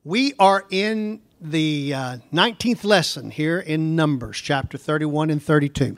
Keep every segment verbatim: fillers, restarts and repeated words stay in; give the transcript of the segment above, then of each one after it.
We are in the uh, nineteenth lesson here in Numbers, chapter thirty-one and thirty-two.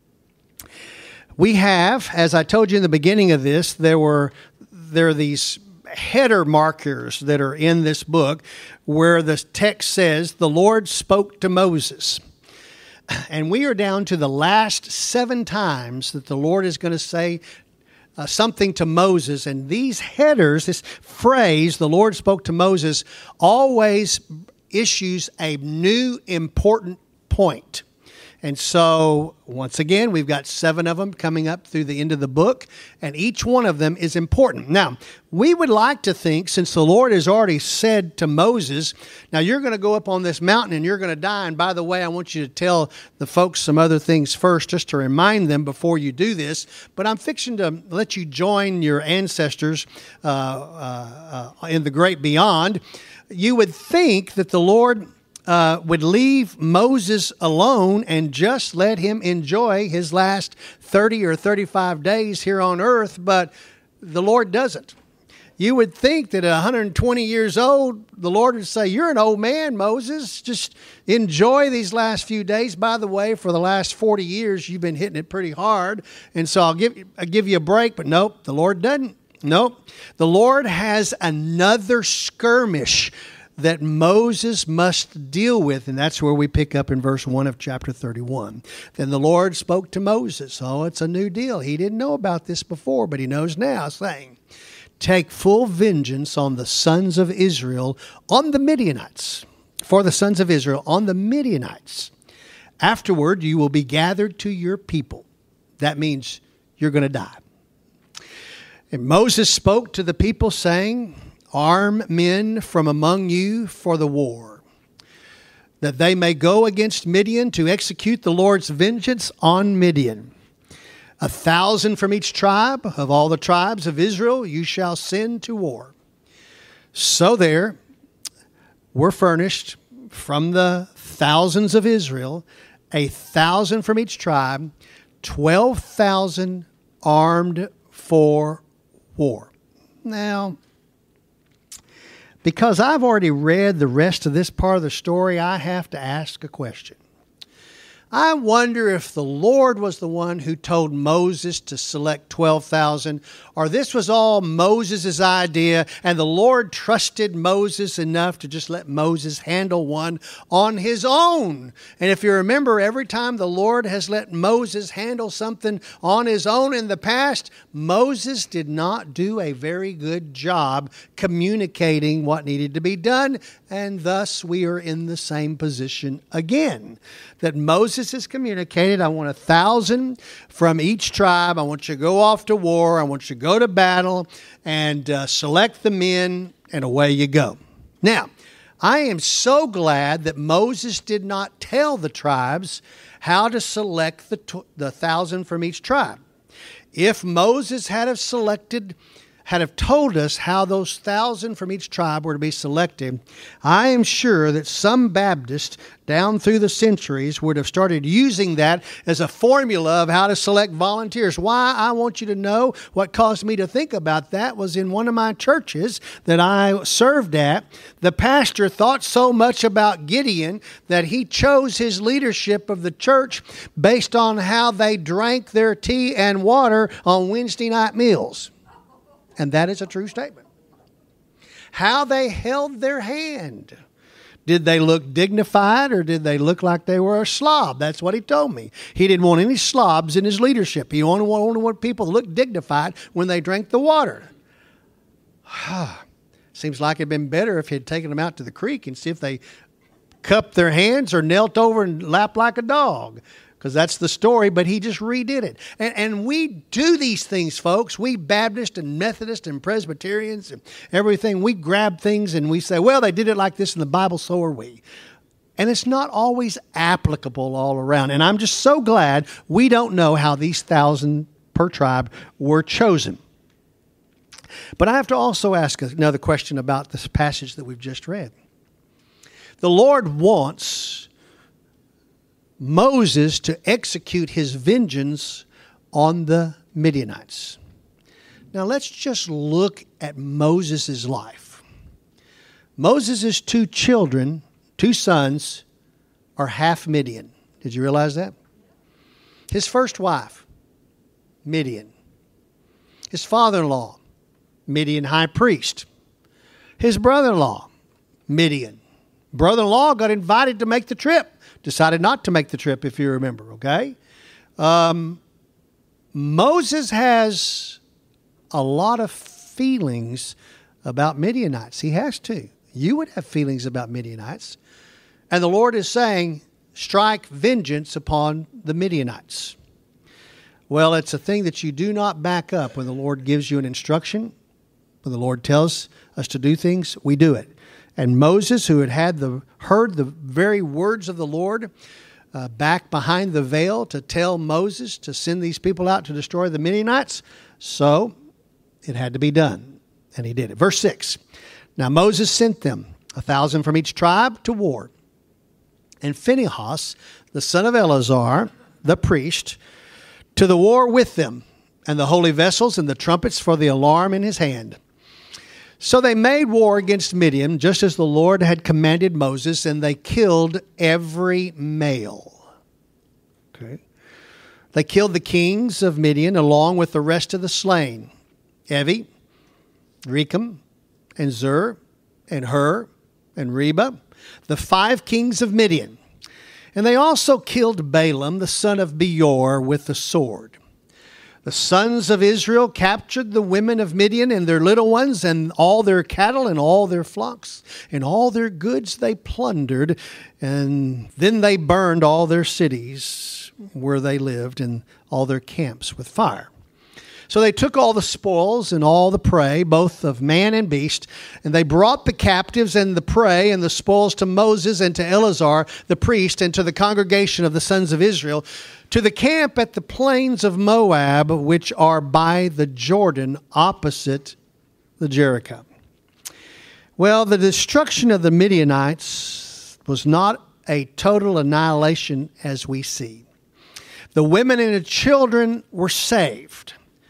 We have, as I told you in the beginning of this, there were there are these header markers that are in this book where the text says, the Lord spoke to Moses. And we are down to the last seven times that the Lord is going to say Uh, something to Moses, and these headers, this phrase, the Lord spoke to Moses, always issues a new important point. And so, once again, we've got seven of them coming up through the end of the book, and each one of them is important. Now, we would like to think, since the Lord has already said to Moses, now you're going to go up on this mountain and you're going to die, and by the way, I want you to tell the folks some other things first, just to remind them before you do this, but I'm fixing to let you join your ancestors uh, uh, uh, in the great beyond. You would think that the Lord Uh, would leave Moses alone and just let him enjoy his last thirty or thirty-five days here on earth, but the Lord doesn't. You would think that at one hundred twenty years old, the Lord would say, you're an old man, Moses. Just enjoy these last few days. By the way, for the last forty years, you've been hitting it pretty hard, and so I'll give, I'll give you a break, but nope, the Lord doesn't. Nope. The Lord has another skirmish that Moses must deal with, and that's where we pick up in verse one of chapter thirty-one. Then the Lord spoke to Moses. Oh, it's a new deal. He didn't know about this before, but he knows now, saying, take full vengeance on the sons of Israel, on the Midianites, for the sons of Israel, on the Midianites. Afterward, you will be gathered to your people. That means you're going to die. And Moses spoke to the people, saying, arm men from among you for the war, that they may go against Midian to execute the Lord's vengeance on Midian. A thousand from each tribe of all the tribes of Israel you shall send to war. So there were furnished from the thousands of Israel, a thousand from each tribe, twelve thousand armed for war. Now, because I've already read the rest of this part of the story, I have to ask a question. I wonder if the Lord was the one who told Moses to select twelve thousand, or this was all Moses' idea, and the Lord trusted Moses enough to just let Moses handle one on his own. And if you remember, every time the Lord has let Moses handle something on his own in the past, Moses did not do a very good job communicating what needed to be done, and thus we are in the same position again. That Moses has communicated, I want a thousand from each tribe. I want you to go off to war. I want you to go to battle and uh, select the men, and away you go. Now, I am so glad that Moses did not tell the tribes how to select the, t- the thousand from each tribe. If Moses had have selected had have told us how those thousand from each tribe were to be selected, I am sure that some Baptists down through the centuries would have started using that as a formula of how to select volunteers. Why I want you to know what caused me to think about that was in one of my churches that I served at, the pastor thought so much about Gideon that he chose his leadership of the church based on how they drank their tea and water on Wednesday night meals. And that is a true statement. How they held their hand. Did they look dignified, or did they look like they were a slob? That's what he told me. He didn't want any slobs in his leadership. He only wanted people to look dignified when they drank the water. Seems like it'd been better if he'd taken them out to the creek and see if they cupped their hands or knelt over and lapped like a dog. Because that's the story, but he just redid it. And, and we do these things, folks. We Baptists and Methodists and Presbyterians and everything, we grab things and we say, well, they did it like this in the Bible, so are we. And it's not always applicable all around. And I'm just so glad we don't know how these thousand per tribe were chosen. But I have to also ask another question about this passage that we've just read. The Lord wants Moses to execute his vengeance on the Midianites. Now let's just look at Moses' life. Moses' two children, two sons, are half Midian. Did you realize that? His first wife, Midian. His father-in-law, Midian high priest. His brother-in-law, Midian. Brother-in-law got invited to make the trip. Decided not to make the trip, if you remember, okay? Um, Moses has a lot of feelings about Midianites. He has to. You would have feelings about Midianites. And the Lord is saying, strike vengeance upon the Midianites. Well, it's a thing that you do not back up when the Lord gives you an instruction. When the Lord tells us to do things, we do it. And Moses, who had, had the, heard the very words of the Lord uh, back behind the veil to tell Moses to send these people out to destroy the Midianites, so it had to be done. And he did it. Verse six. Now Moses sent them, a thousand from each tribe, to war. And Phinehas, the son of Eleazar, the priest, to the war with them, and the holy vessels and the trumpets for the alarm in his hand. So they made war against Midian, just as the Lord had commanded Moses, and they killed every male. Okay. They killed the kings of Midian along with the rest of the slain, Evi, Rechem, and Zur, and Hur, and Reba, the five kings of Midian. And they also killed Balaam, the son of Beor, with the sword. The sons of Israel captured the women of Midian and their little ones and all their cattle and all their flocks and all their goods they plundered. And then they burned all their cities where they lived and all their camps with fire. So they took all the spoils and all the prey, both of man and beast, and they brought the captives and the prey and the spoils to Moses and to Eleazar, the priest, and to the congregation of the sons of Israel, to the camp at the plains of Moab, which are by the Jordan, opposite the Jericho. Well, the destruction of the Midianites was not a total annihilation as we see. The women and the children were saved.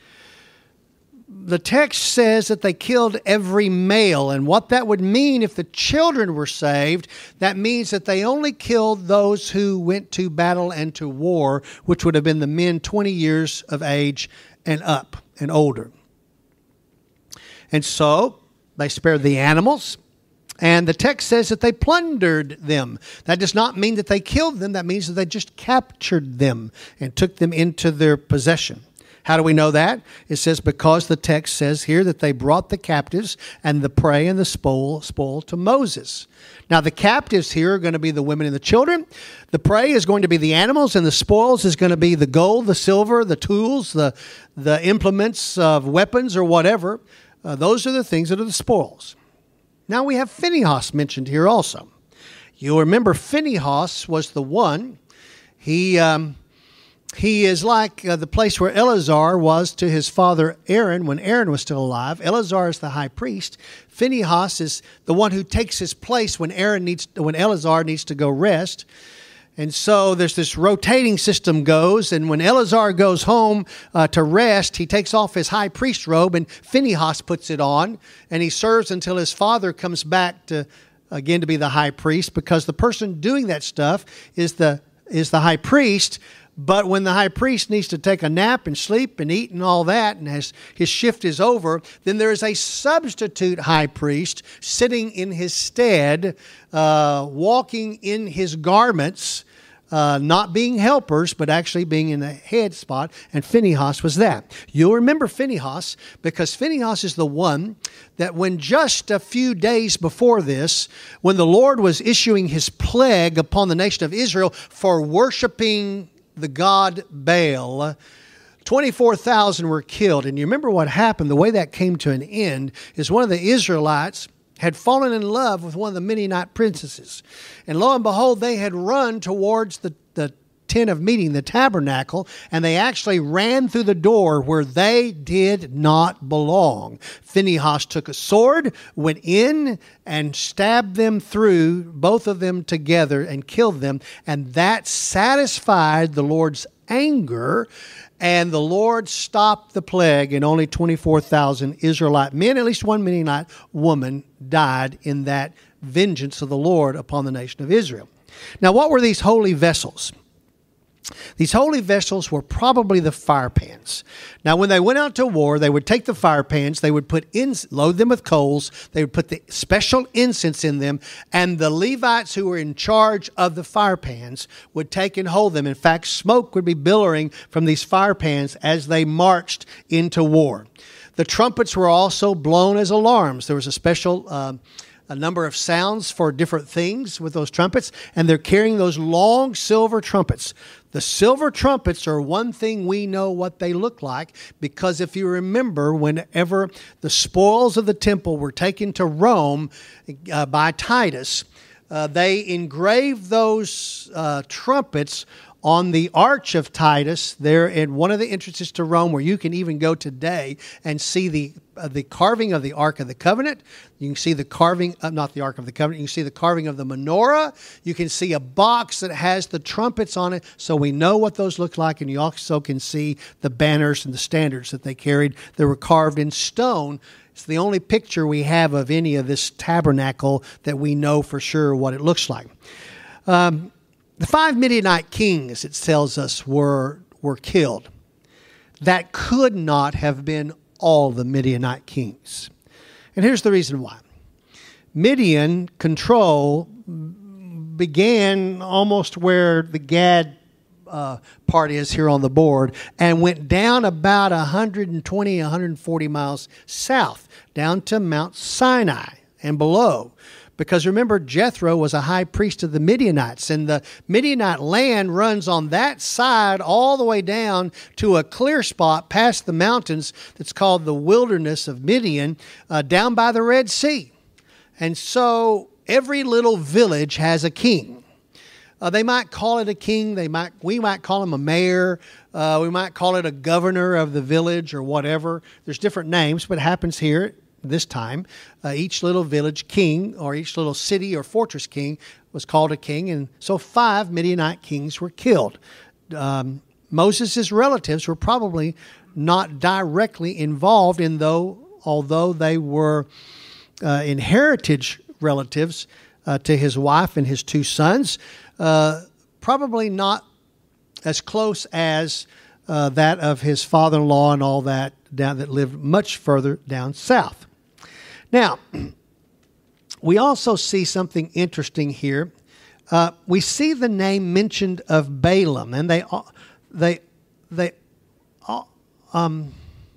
The text says that they killed every male, and what that would mean if the children were saved, that means that they only killed those who went to battle and to war, which would have been the men twenty years of age and up and older. And so they spared the animals, and the text says that they plundered them. That does not mean that they killed them. That means that they just captured them and took them into their possession. How do we know that? It says because the text says here that they brought the captives and the prey and the spoil, spoil to Moses. Now the captives here are going to be the women and the children. The prey is going to be the animals, and the spoils is going to be the gold, the silver, the tools, the, the implements of weapons or whatever. Uh, those are the things that are the spoils. Now we have Phinehas mentioned here also. You'll remember Phinehas was the one. He... Um, He is like uh, the place where Eleazar was to his father Aaron when Aaron was still alive. Eleazar is the high priest. Phinehas is the one who takes his place when Aaron needs, when Eleazar needs to go rest. And so there's this rotating system goes, and when Eleazar goes home uh, to rest, he takes off his high priest robe, and Phinehas puts it on, and he serves until his father comes back to again to be the high priest, because the person doing that stuff is the is the high priest. But when the high priest needs to take a nap and sleep and eat and all that, and has, his shift is over, then there is a substitute high priest sitting in his stead, uh, walking in his garments, uh, not being helpers, but actually being in the head spot, and Phinehas was that. You'll remember Phinehas because Phinehas is the one that when just a few days before this, when the Lord was issuing his plague upon the nation of Israel for worshiping the god Baal, twenty-four thousand were killed. And you remember what happened? The way that came to an end is one of the Israelites had fallen in love with one of the Midianite princesses. And lo and behold, they had run towards the, the tent of meeting, the tabernacle, and they actually ran through the door where they did not belong. Phinehas took a sword, went in, and stabbed them through, both of them together, and killed them. And that satisfied the Lord's anger, and the Lord stopped the plague, and only twenty-four thousand Israelite men, at least one Midianite woman, died in that vengeance of the Lord upon the nation of Israel. Now, what were these holy vessels? These holy vessels were probably the fire pans. Now, when they went out to war, they would take the fire pans, they would put in, load them with coals, they would put the special incense in them, and the Levites who were in charge of the fire pans would take and hold them. In fact, smoke would be billowing from these fire pans as they marched into war. The trumpets were also blown as alarms. There was a special uh, a number of sounds for different things with those trumpets, and they're carrying those long silver trumpets. The silver trumpets are one thing we know what they look like, because if you remember, whenever the spoils of the temple were taken to Rome uh, by Titus, uh, they engraved those uh, trumpets on the Arch of Titus there in one of the entrances to Rome, where you can even go today and see the uh, the carving of the Ark of the Covenant. You can see the carving, uh, not the Ark of the Covenant, you can see the carving of the menorah. You can see a box that has the trumpets on it, so we know what those look like, and you also can see the banners and the standards that they carried that were carved in stone. It's the only picture we have of any of this tabernacle that we know for sure what it looks like. Um, The five Midianite kings, it tells us, were, were killed. That could not have been all the Midianite kings. And here's the reason why. Midian control began almost where the Gad uh, part is here on the board, and went down about one hundred twenty, one hundred forty miles south, down to Mount Sinai and below. Because remember, Jethro was a high priest of the Midianites, and the Midianite land runs on that side all the way down to a clear spot past the mountains that's called the wilderness of Midian, uh, down by the Red Sea. And so every little village has a king. Uh, they might call it a king. They might we might call him a mayor. Uh, we might call it a governor of the village or whatever. There's different names, but it happens here. This time, uh, each little village king or each little city or fortress king was called a king. And so five Midianite kings were killed. Um, Moses' relatives were probably not directly involved, in though, although they were uh, inherited relatives uh, to his wife and his two sons, uh, probably not as close as uh, that of his father-in-law and all that down that lived much further down south. Now, we also see something interesting here. Uh, we see the name mentioned of Balaam, and they, they, they, um,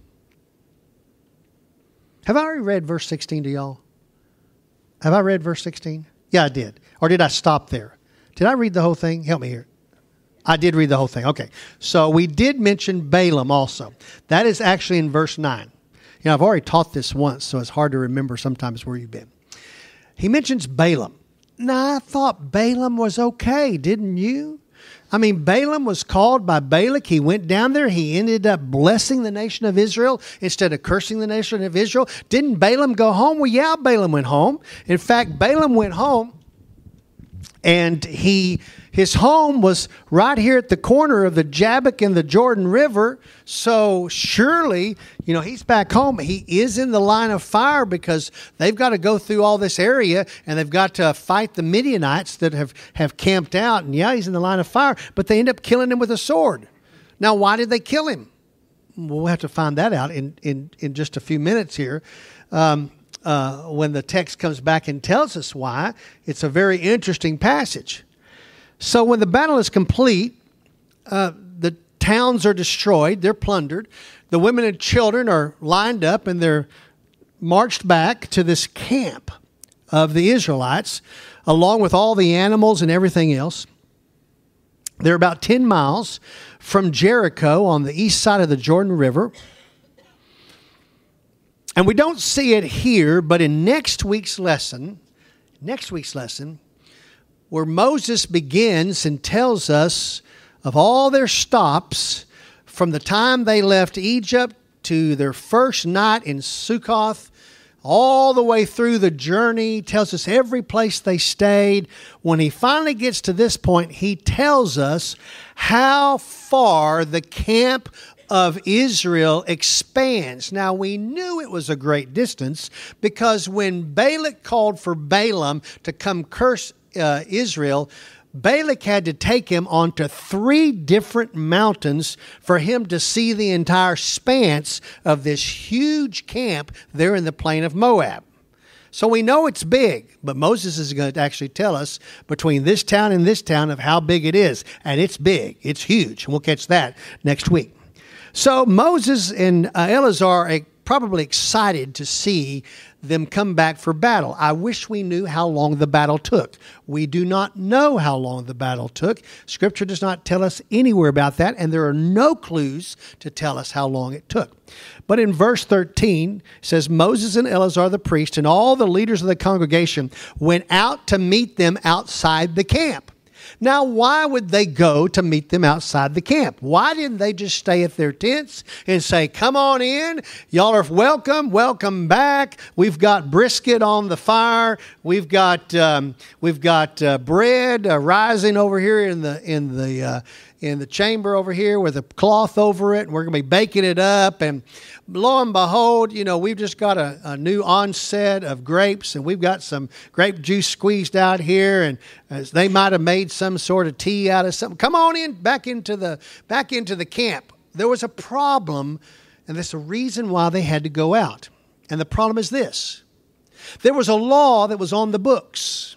have I already read verse sixteen to y'all? Have I read verse sixteen? Yeah, I did. Or did I stop there? Did I read the whole thing? Help me here. I did read the whole thing. Okay. So we did mention Balaam also. That is actually in verse nine. You know, I've already taught this once, so it's hard to remember sometimes where you've been. He mentions Balaam. Now, I thought Balaam was okay, didn't you? I mean, Balaam was called by Balak. He went down there. He ended up blessing the nation of Israel instead of cursing the nation of Israel. Didn't Balaam go home? Well, yeah, Balaam went home. In fact, Balaam went home, and he his home was right here at the corner of the Jabbok and the Jordan River. So surely, you know, he's back home. He is in the line of fire because they've got to go through all this area, and they've got to fight the Midianites that have, have camped out. And yeah, he's in the line of fire, but they end up killing him with a sword. Now, why did they kill him? We'll have to find that out in, in, in just a few minutes here. Um, uh, when the text comes back and tells us why, it's a very interesting passage. So when the battle is complete, uh, the towns are destroyed, they're plundered. The women and children are lined up, and they're marched back to this camp of the Israelites, along with all the animals and everything else. They're about ten miles from Jericho on the east side of the Jordan River. And we don't see it here, but in next week's lesson, next week's lesson, where Moses begins and tells us of all their stops from the time they left Egypt to their first night in Sukkoth, all the way through the journey, tells us every place they stayed. When he finally gets to this point, he tells us how far the camp of Israel expands. Now, we knew it was a great distance because when Balak called for Balaam to come curse uh, Israel, Balak had to take him onto three different mountains for him to see the entire span of this huge camp there in the plain of Moab. So we know it's big, but Moses is going to actually tell us between this town and this town of how big it is. And it's big. It's huge. And we'll catch that next week. So Moses and uh, Eleazar are probably excited to see them come back for battle. I wish we knew how long the battle took. We do not know how long the battle took. Scripture does not tell us anywhere about that, and there are no clues to tell us how long it took. But in verse thirteen, it says, Moses and Eleazar the priest and all the leaders of the congregation went out to meet them outside the camp. Now, why would they go to meet them outside the camp? Why didn't they just stay at their tents and say, come on in, y'all are welcome, welcome back. We've got brisket on the fire. We've got um, we've got uh, bread uh, rising over here in the in the uh, in the chamber over here with a cloth over it, and we're going to be baking it up. And lo and behold, you know, we've just got a, a new onset of grapes, and we've got some grape juice squeezed out here, and as they might have made some sort of tea out of something. Come on in, back into the back into the camp. There was a problem, and that's the reason why they had to go out. And the problem is this: there was a law that was on the books.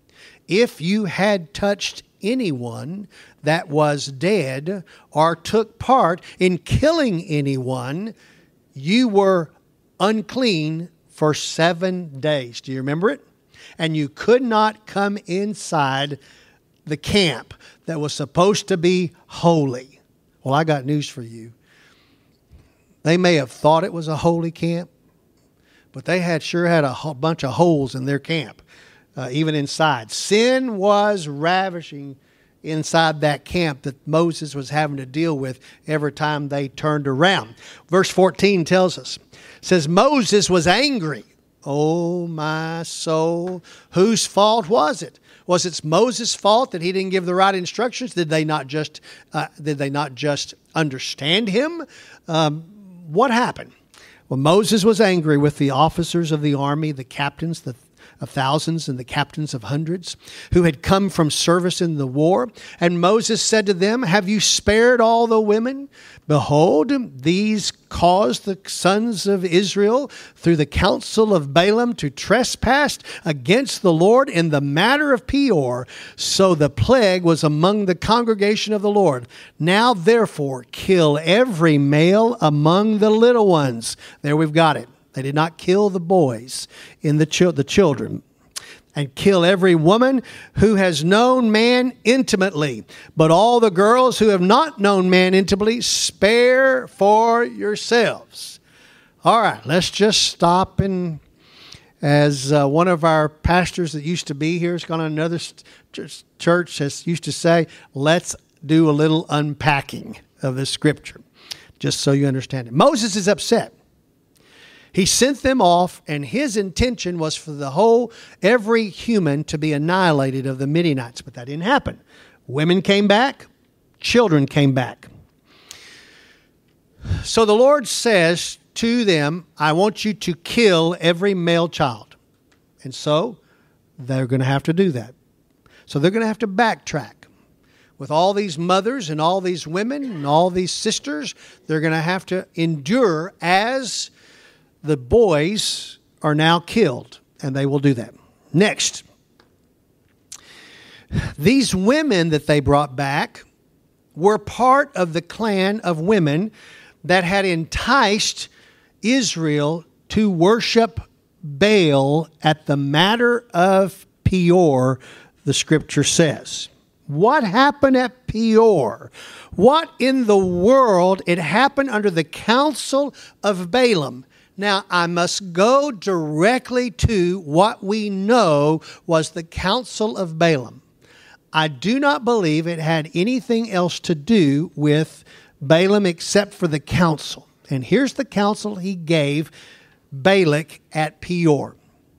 If you had touched anyone that was dead or took part in killing anyone, you were unclean for seven days. Do you remember it? And you could not come inside the camp that was supposed to be holy. Well, I got news for you. They may have thought it was a holy camp, but they had sure had a whole bunch of holes in their camp, uh, even inside. Sin was ravishing inside that camp that Moses was having to deal with every time they turned around. Verse fourteen tells us, says, Moses was angry. Oh, my soul, whose fault was it? Was it Moses' fault that he didn't give the right instructions? Did they not just uh, did they not just understand him? Um, what happened? Well, Moses was angry with the officers of the army, the captains, the of thousands and the captains of hundreds who had come from service in the war. And Moses said to them, have you spared all the women? Behold, these caused the sons of Israel through the counsel of Balaam to trespass against the Lord in the matter of Peor. So the plague was among the congregation of the Lord. Now therefore kill every male among the little ones. There we've got it. They did not kill the boys in the, ch- the children. And kill every woman who has known man intimately. But all the girls who have not known man intimately, spare for yourselves. All right, let's just stop. And as uh, one of our pastors that used to be here has gone to another st- church has used to say, let's do a little unpacking of this scripture, just so you understand it. Moses is upset. He sent them off, and his intention was for the whole, every human to be annihilated of the Midianites. But that didn't happen. Women came back. Children came back. So the Lord says to them, I want you to kill every male child. And so they're going to have to do that. So they're going to have to backtrack. With all these mothers and all these women and all these sisters, they're going to have to endure as the boys are now killed, and they will do that. Next, these women that they brought back were part of the clan of women that had enticed Israel to worship Baal at the matter of Peor, the scripture says. What happened at Peor? What in the world? It happened under the counsel of Balaam. Now, I must go directly to what we know was the counsel of Balaam. I do not believe it had anything else to do with Balaam except for the counsel. And here's the counsel he gave Balak at Peor.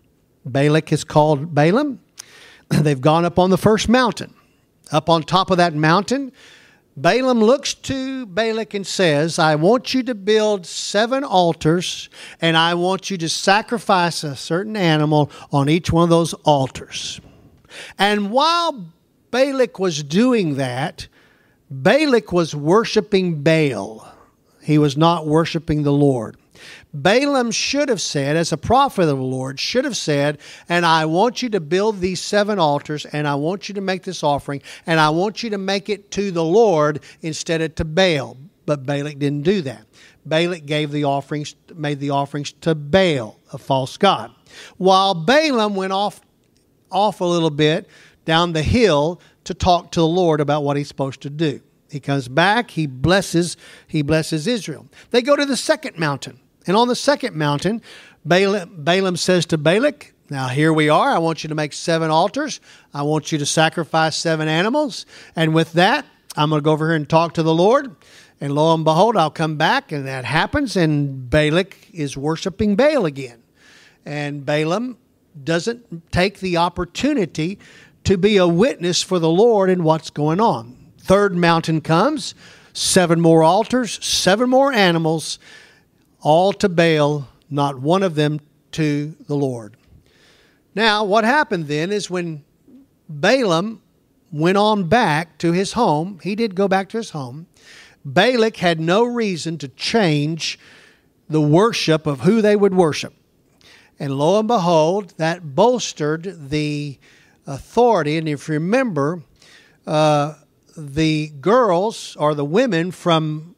Balak is called Balaam. They've gone up on the first mountain. Up on top of that mountain, Balaam looks to Balak and says, I want you to build seven altars, and I want you to sacrifice a certain animal on each one of those altars. And while Balak was doing that, Balak was worshiping Baal. He was not worshiping the Lord. Balaam should have said, as a prophet of the Lord, should have said, and I want you to build these seven altars, and I want you to make this offering, and I want you to make it to the Lord instead of to Baal. But Balak didn't do that. Balak gave the offerings, made the offerings to Baal, a false god. While Balaam went off, off a little bit down the hill to talk to the Lord about what he's supposed to do. He comes back, he blesses, he blesses Israel. They go to the second mountain. And on the second mountain, Balaam, Balaam says to Balak, now here we are. I want you to make seven altars. I want you to sacrifice seven animals. And with that, I'm going to go over here and talk to the Lord. And lo and behold, I'll come back. And that happens. And Balak is worshiping Baal again. And Balaam doesn't take the opportunity to be a witness for the Lord in what's going on. Third mountain comes, seven more altars, seven more animals, all to Baal, not one of them to the Lord. Now, what happened then is when Balaam went on back to his home, he did go back to his home, Balak had no reason to change the worship of who they would worship. And lo and behold, that bolstered the authority. And if you remember, uh, the girls or the women from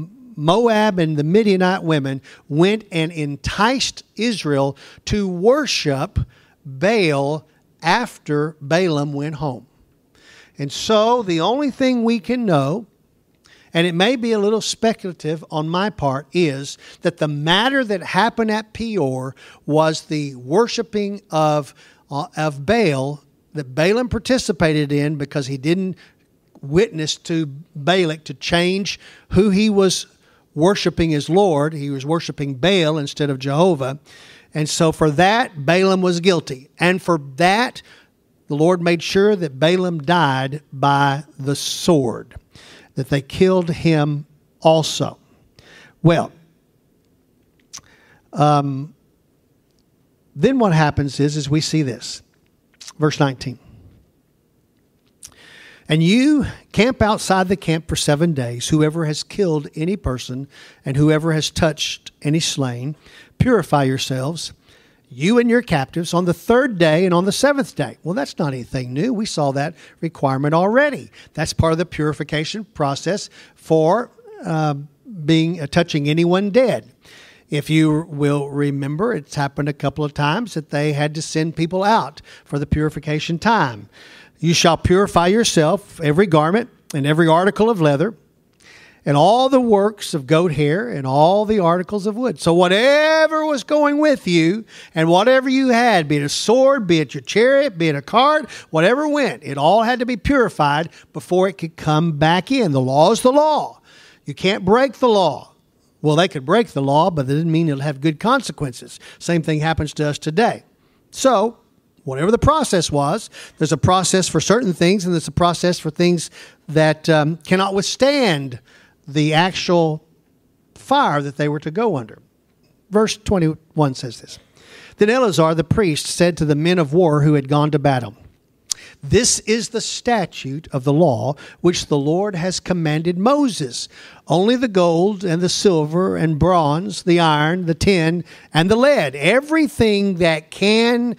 Moab and the Midianite women went and enticed Israel to worship Baal after Balaam went home. And so the only thing we can know, and it may be a little speculative on my part, is that the matter that happened at Peor was the worshiping of, uh, of Baal that Balaam participated in because he didn't witness to Balak to change who he was worshiping as Lord. He was worshiping Baal instead of Jehovah. And so for that, Balaam was guilty. And for that, the Lord made sure that Balaam died by the sword, that they killed him also. Well, um, then what happens is, is we see this. Verse nineteen. And you camp outside the camp for seven days. Whoever has killed any person and whoever has touched any slain, purify yourselves, you and your captives, on the third day and on the seventh day. Well, that's not anything new. We saw that requirement already. That's part of the purification process for uh, being uh, touching anyone dead. If you will remember, it's happened a couple of times that they had to send people out for the purification time. You shall purify yourself, every garment and every article of leather, and all the works of goat hair and all the articles of wood. So whatever was going with you and whatever you had, be it a sword, be it your chariot, be it a cart, whatever went, it all had to be purified before it could come back in. The law is the law. You can't break the law. Well, they could break the law, but that doesn't mean it'll have good consequences. Same thing happens to us today. So, whatever the process was, there's a process for certain things, and there's a process for things that um, cannot withstand the actual fire that they were to go under. Verse twenty-one says this. Then Eleazar the priest said to the men of war who had gone to battle, this is the statute of the law which the Lord has commanded Moses. Only the gold and the silver and bronze, the iron, the tin, and the lead, everything that can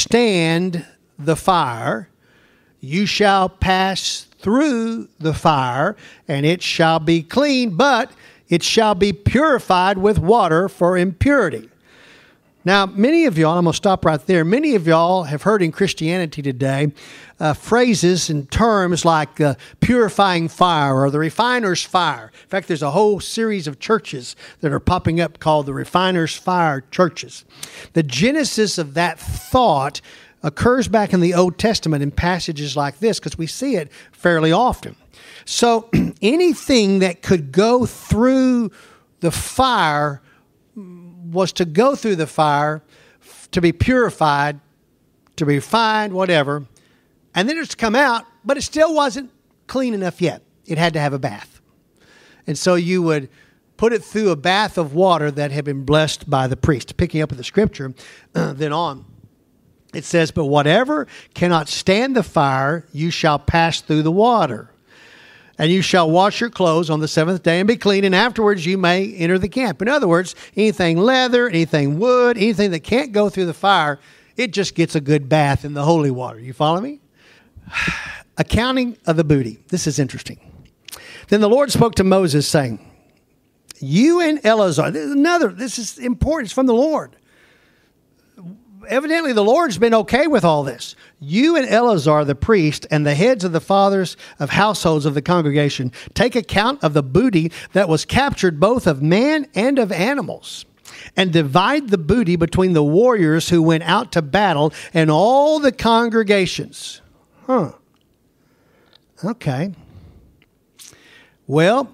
stand the fire, you shall pass through the fire, and it shall be clean, but it shall be purified with water for impurity. Now, many of y'all, I'm going to stop right there. Many of y'all have heard in Christianity today uh, phrases and terms like uh, purifying fire or the refiner's fire. In fact, there's a whole series of churches that are popping up called the refiner's fire churches. The genesis of that thought occurs back in the Old Testament in passages like this because we see it fairly often. So anything that could go through the fire was to go through the fire, to be purified, to be refined, whatever, and then it's to come out, but it still wasn't clean enough yet. It had to have a bath. And so you would put it through a bath of water that had been blessed by the priest. Picking up with the scripture, uh, then on, it says, but whatever cannot stand the fire, you shall pass through the water. And you shall wash your clothes on the seventh day and be clean, and afterwards you may enter the camp. In other words, anything leather, anything wood, anything that can't go through the fire, it just gets a good bath in the holy water. You follow me? Accounting of the booty. This is interesting. Then the Lord spoke to Moses, saying, you and Eleazar, this is another, this is important, it's from the Lord. Evidently, the Lord's been okay with all this. You and Eleazar, the priest, and the heads of the fathers of households of the congregation, take account of the booty that was captured both of man and of animals, and divide the booty between the warriors who went out to battle and all the congregations. Huh. Okay. Well,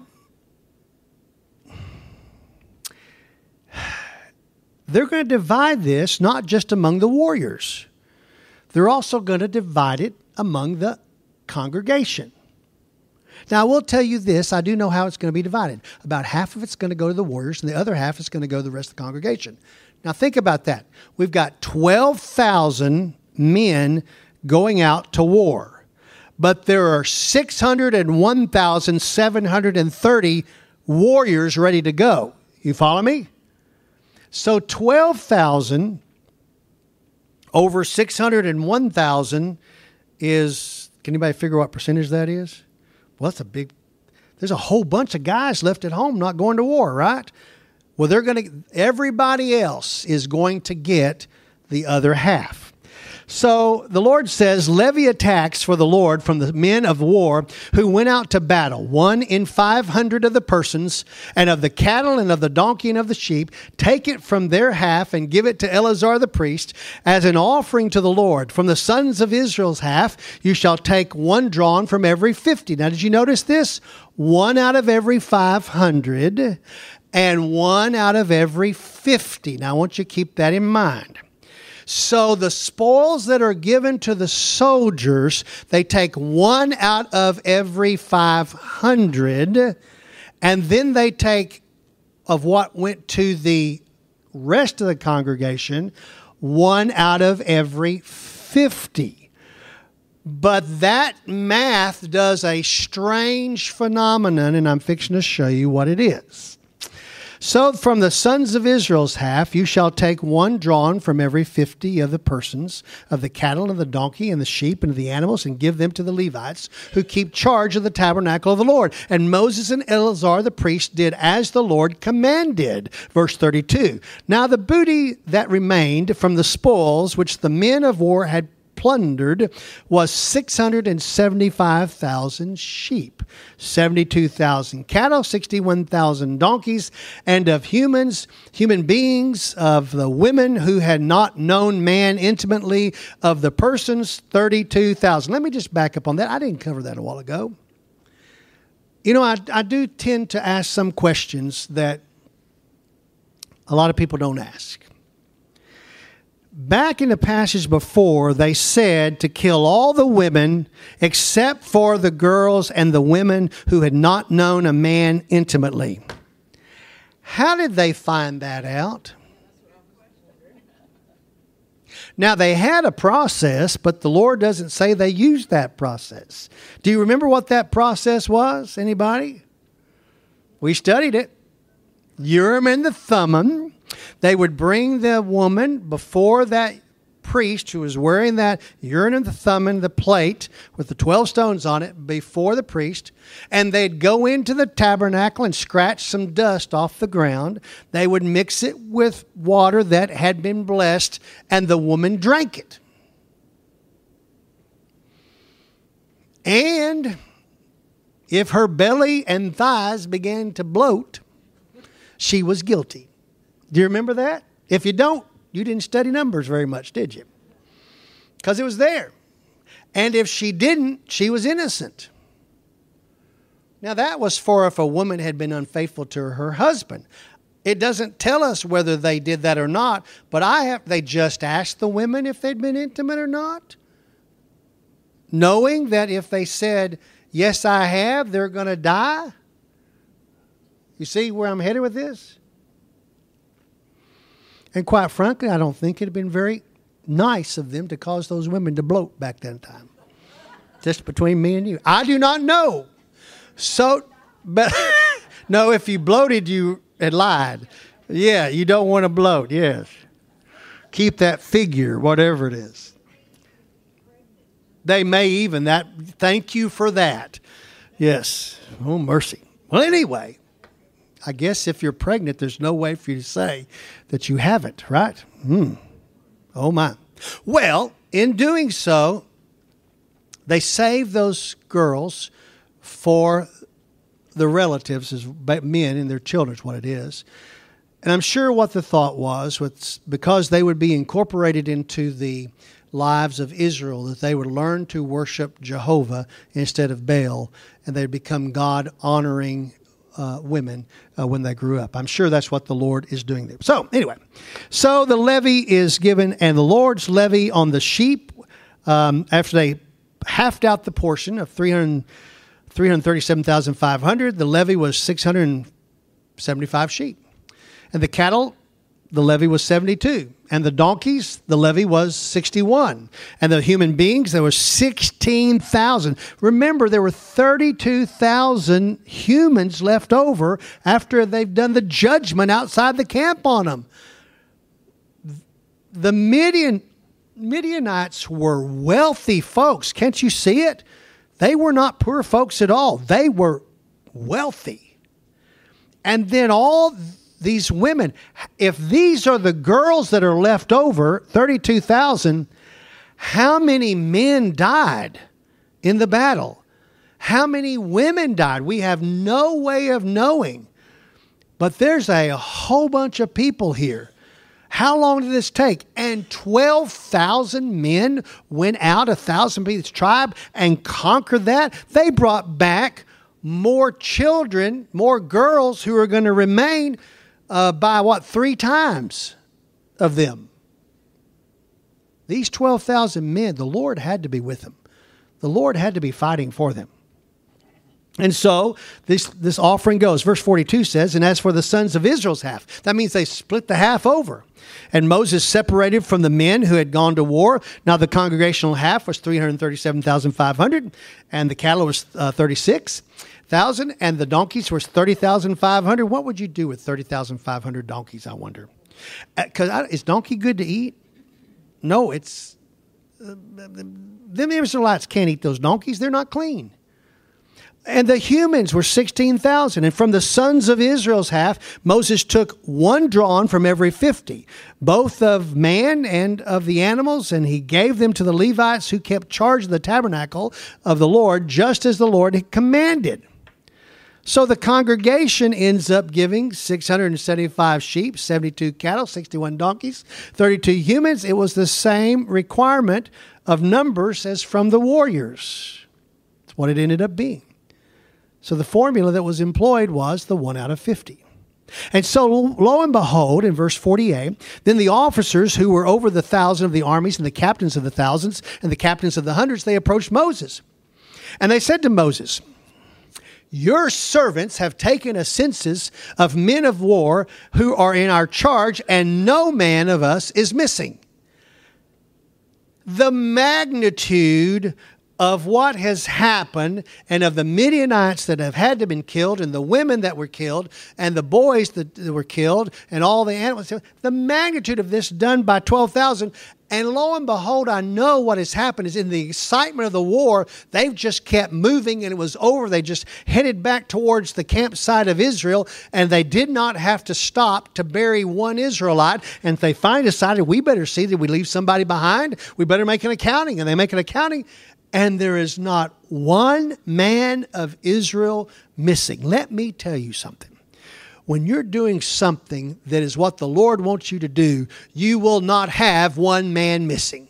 they're going to divide this not just among the warriors. They're also going to divide it among the congregation. Now, I will tell you this. I do know how it's going to be divided. About half of it's going to go to the warriors, and the other half is going to go to the rest of the congregation. Now, think about that. We've got twelve thousand men going out to war, but there are six hundred one thousand seven hundred thirty warriors ready to go. You follow me? So twelve thousand over six hundred one thousand is, can anybody figure what percentage that is? Well, that's a big, there's a whole bunch of guys left at home not going to war, right? Well, they're going to, everybody else is going to get the other half. So the Lord says, levy a tax for the Lord from the men of war who went out to battle, one in five hundred of the persons, and of the cattle and of the donkey and of the sheep. Take it from their half and give it to Eleazar the priest as an offering to the Lord. From the sons of Israel's half, you shall take one drawn from every fifty. Now, did you notice this? One out of every five hundred and one out of every fifty. Now, I want you to keep that in mind. So the spoils that are given to the soldiers, they take one out of every five hundred, and then they take of what went to the rest of the congregation, one out of every fifty. But that math does a strange phenomenon, and I'm fixing to show you what it is. So from the sons of Israel's half, you shall take one drawn from every fifty of the persons, of the cattle and the donkey and the sheep and of the animals, and give them to the Levites who keep charge of the tabernacle of the Lord. And Moses and Eleazar the priest did as the Lord commanded. Verse thirty-two. Now the booty that remained from the spoils which the men of war had plundered was six hundred seventy-five thousand sheep, seventy-two thousand cattle, sixty-one thousand donkeys, and of humans, human beings, of the women who had not known man intimately, of the persons, thirty-two thousand. Let me just back up on that. I didn't cover that a while ago. You know, I, I do tend to ask some questions that a lot of people don't ask. Back in the passage before, they said to kill all the women except for the girls and the women who had not known a man intimately. How did they find that out? Now, they had a process, but the Lord doesn't say they used that process. Do you remember what that process was? Anybody? We studied it. Urim and the Thummim. They would bring the woman before that priest who was wearing that Urim and the Thummim, the plate with the twelve stones on it, before the priest, and they'd go into the tabernacle and scratch some dust off the ground. They would mix it with water that had been blessed, and the woman drank it. And if her belly and thighs began to bloat, she was guilty. Do you remember that? If you don't, you didn't study Numbers very much, did you? Because it was there. And if she didn't, she was innocent. Now that was for if a woman had been unfaithful to her husband. It doesn't tell us whether they did that or not, but I have, they just asked the women if they'd been intimate or not, knowing that if they said, yes, I have, they're going to die. You see where I'm headed with this? And quite frankly, I don't think it had been very nice of them to cause those women to bloat back then time. Just between me and you. I do not know. So, but no, if you bloated, you had lied. Yeah, you don't want to bloat, yes. Keep that figure, whatever it is. They may even, that. Thank you for that. Yes. Oh, mercy. Well, anyway, I guess if you're pregnant, there's no way for you to say that you haven't, right? Hmm. Oh, my. Well, in doing so, they saved those girls for the relatives, as men and their children is what it is. And I'm sure what the thought was, was because they would be incorporated into the lives of Israel, that they would learn to worship Jehovah instead of Baal, and they'd become God-honoring uh, women uh, when they grew up. I'm sure that's what the Lord is doing there. So, anyway, so the levy is given, and the Lord's levy on the sheep, um, after they halved out the portion of three hundred, three hundred thirty-seven thousand five hundred, the levy was six hundred seventy-five sheep. And the cattle, the levy was seventy-two. And the donkeys, the levy was sixty-one. And the human beings, there were sixteen thousand. Remember, there were thirty-two thousand humans left over after they've done the judgment outside the camp on them. The Midian, Midianites were wealthy folks. Can't you see it? They were not poor folks at all. They were wealthy. And then all these women, if these are the girls that are left over, thirty-two thousand, how many men died in the battle? How many women died? We have no way of knowing. But there's a whole bunch of people here. How long did this take? And twelve thousand men went out, a thousand people's tribe, and conquered that. They brought back more children, more girls who are going to remain Uh, by what, three times of them. These twelve thousand men, the Lord had to be with them. The Lord had to be fighting for them. And so this, this offering goes. Verse forty-two says, and as for the sons of Israel's half, that means they split the half over. And Moses separated from the men who had gone to war. Now the congregational half was three hundred thirty-seven thousand five hundred, and the cattle was uh, thirty-six thousand, and the donkeys were thirty thousand five hundred. What would you do with thirty thousand five hundred donkeys, I wonder? Because uh, is donkey good to eat? No, it's... Uh, them Israelites can't eat those donkeys. They're not clean. And the humans were sixteen thousand. And from the sons of Israel's half, Moses took one drawn from every fifty, both of man and of the animals, and he gave them to the Levites who kept charge of the tabernacle of the Lord, just as the Lord had commanded. So the congregation ends up giving six hundred seventy-five sheep, seventy-two cattle, sixty-one donkeys, thirty-two humans. It was the same requirement of numbers as from the warriors. That's what it ended up being. So the formula that was employed was the one out of fifty. And so lo and behold, in verse forty-eight, then the officers who were over the thousand of the armies and the captains of the thousands and the captains of the hundreds, they approached Moses. And they said to Moses, your servants have taken a census of men of war who are in our charge, and no man of us is missing. The magnitude of what has happened, and of the Midianites that have had to been killed, and the women that were killed, and the boys that were killed, and all the animals, the magnitude of this done by twelve thousand. And lo and behold, I know what has happened is in the excitement of the war, they've just kept moving, and it was over. They just headed back towards the campsite of Israel, and they did not have to stop to bury one Israelite. And they finally decided, we better see that we leave somebody behind. We better make an accounting. And they make an accounting, and there is not one man of Israel missing. Let me tell you something. When you're doing something that is what the Lord wants you to do, you will not have one man missing.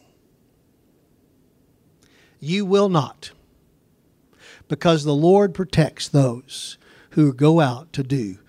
You will not. Because the Lord protects those who go out to do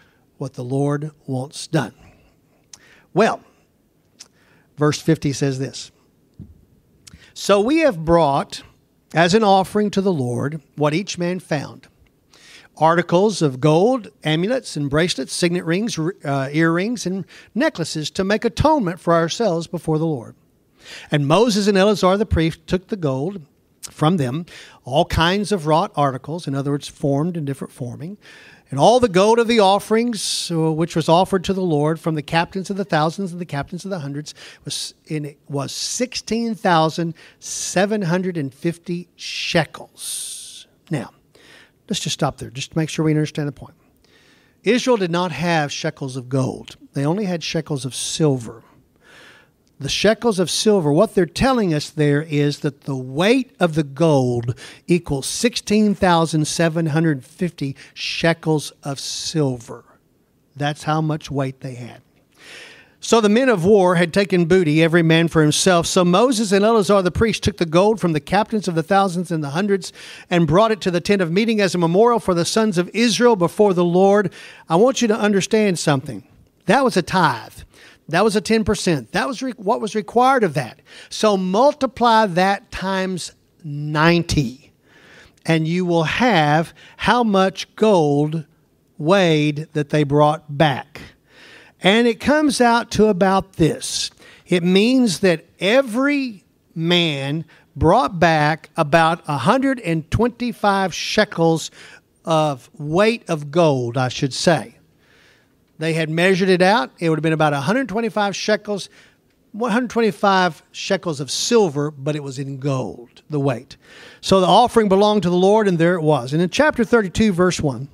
what the Lord wants done. Well, verse fifty says this. So we have brought as an offering to the Lord what each man found. Articles of gold, amulets and bracelets, signet rings, uh, earrings, and necklaces to make atonement for ourselves before the Lord. And Moses and Eleazar the priest took the gold from them, all kinds of wrought articles, in other words, formed in different forming, and all the gold of the offerings uh, which was offered to the Lord from the captains of the thousands and the captains of the hundreds was in it was sixteen thousand seven hundred fifty shekels. Now, let's just stop there, just to make sure we understand the point. Israel did not have shekels of gold. They only had shekels of silver. The shekels of silver, what they're telling us there is that the weight of the gold equals sixteen thousand seven hundred fifty shekels of silver. That's how much weight they had. So the men of war had taken booty, every man for himself. So Moses and Eleazar the priest took the gold from the captains of the thousands and the hundreds and brought it to the tent of meeting as a memorial for the sons of Israel before the Lord. I want you to understand something. That was a tithe. That was a ten percent. That was re- what was required of that. So multiply that times ninety, and you will have how much gold weighed that they brought back. And it comes out to about this. It means that every man brought back about one hundred twenty-five shekels of weight of gold, I should say. They had measured it out. It would have been about one hundred twenty-five shekels, one hundred twenty-five shekels of silver, but it was in gold, the weight. So the offering belonged to the Lord, and there it was. And in chapter thirty-two, verse one,